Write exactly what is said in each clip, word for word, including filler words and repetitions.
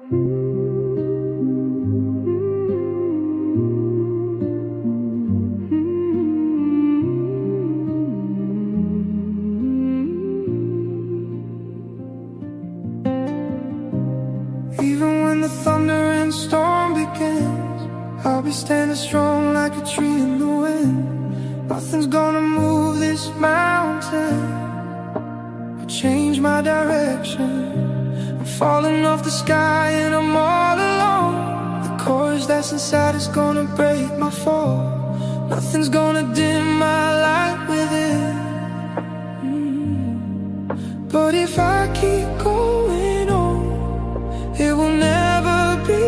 Even when the thunder and storm begins, I'll be standing strong like a tree in the wind. Nothing's gonna move this mountain or change my direction. I'm falling off the sky and I'm all alone. The chorus that's inside is gonna break my fall. Nothing's gonna dim my light within. mm. But if I keep going on, it will never be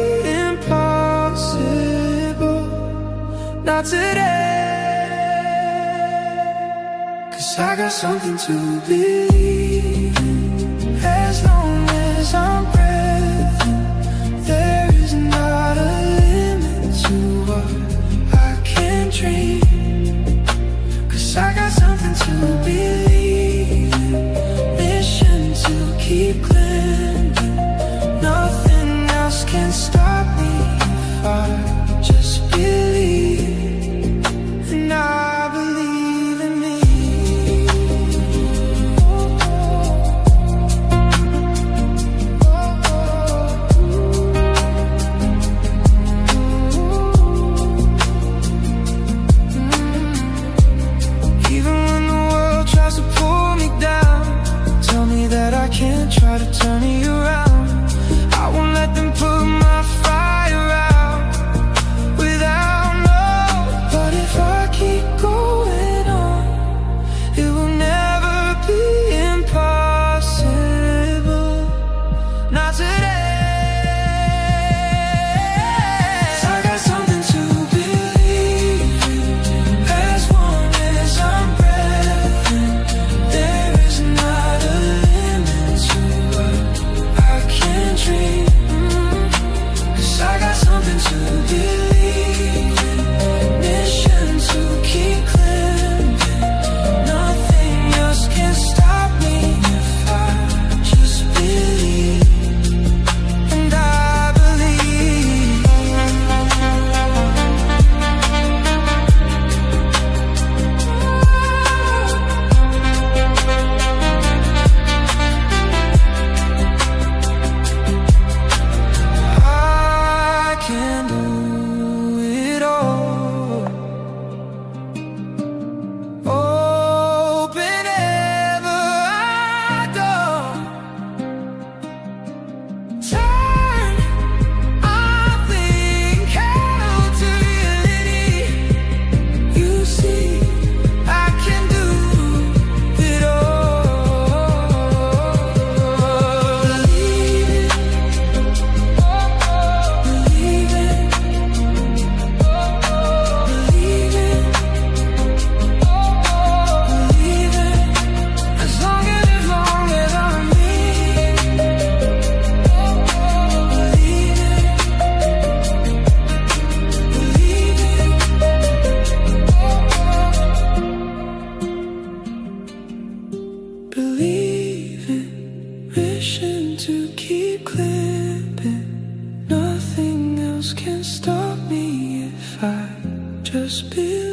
impossible. Not today, 'cause I got something to believe in. As long as I'm breathing, there is not a limit to what I can dream. 'Cause I got something to believe in. Mission to keep climbing. Nothing else can stop me if I just believe. And I believe in me. Even when the world tries to pull me down, tell me that I can't, try to turn me around. I won't let them put my fire out without no. But if I keep going on, it will never be impossible. Not today. 'Cause I got something to believe in. As long as I'm breathing, there is not a limit to what I can dream. I got something to believe in. Mission to keep climbing. Nothing else can stop me if I just believe. And I believe. I can do it all. Open ever door. Turn, I think, hell to reality. You see, I can do it all. Believe it. Believe it. Believe it. Believe it. As long as, as long as I'm me. Believe it. Believe it. Believe it. Wishing to keep climbing. Nothing else can stop me if I just believe.